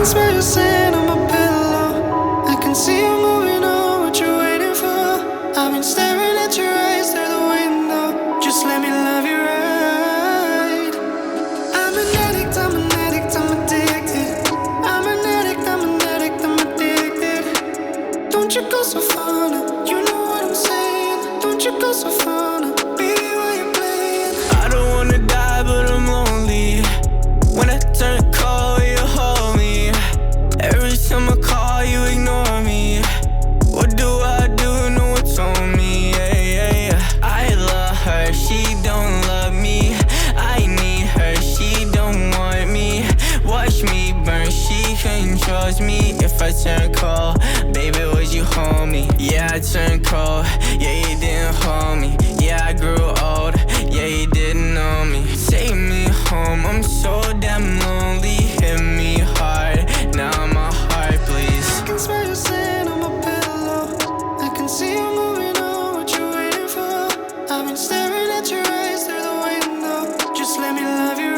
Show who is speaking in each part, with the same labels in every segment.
Speaker 1: can smell your sand on my pillow. I can see you moving on, what you waiting for? I've been staring at your eyes through the window. Just let me love you right. I'm an addict, I'm an addict, I'm addicted. I'm an addict, I'm an addict, I'm addicted. Don't you go so far now, you know what I'm saying. Don't you go so far now, baby, why you playing?
Speaker 2: I don't wanna die, but I'm lonely. When I turn cold, you hold me. Every time I call, you ignore me. What do I do? No one told me. Yeah, yeah, yeah. I love her, she don't love me. I need her, she don't want me. Watch me burn, she controls me. If I turn cold, baby, would you hold me? Yeah, I turned cold, yeah, you didn't hold me. Yeah, I grew old, yeah, you didn't know me. Take me home, I'm so damn lonely. Hit me hard, now my heart bleeds.
Speaker 1: I can smell your sand on my pillow. I can see you moving on, what you waiting for? I've been staring at your eyes through the window. Just let me love you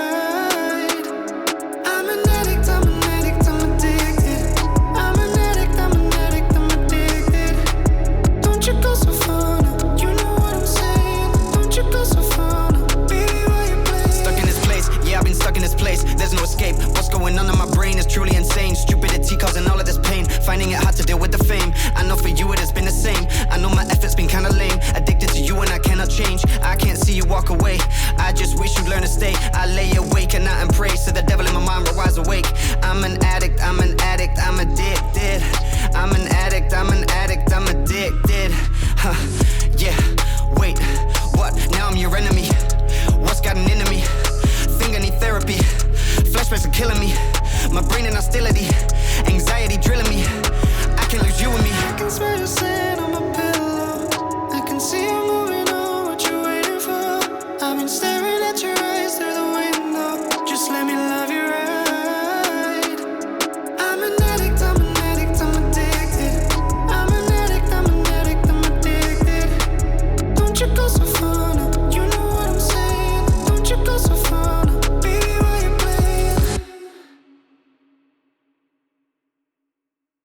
Speaker 1: right. I'm an addict, I'm an addict, I'm addicted. I'm an addict, I'm an addict, I'm addicted. Don't you go so far now, you know what I'm saying. Don't you go so far now, baby, why you playing?
Speaker 3: Stuck in this place, yeah, I've been stuck in this place. There's no escape. What's going on in my brain is truly insane. Stupidity causing all of this pain. Finding it hard to deal with the fame. I know for you it has been the same. I know my efforts been kinda lame. Addicted to you and I cannot change. I can't see you walk away. I just wish you'd learn to stay. I lay awake at night and pray, so the devil in my mind will rise awake. I'm an addict, I'm an addict, I'm addicted. I'm an addict, I'm an addict, I'm addicted. Huh, yeah, wait, what? Now I'm your enemy. What's gotten into me? Think I need therapy. Flashbacks are killing me. My brain in hostility. Anxiety drilling me. I can't lose you and me.
Speaker 1: I can smell your sand on my pillow. I can see you moving on, what you waiting for? I've been staring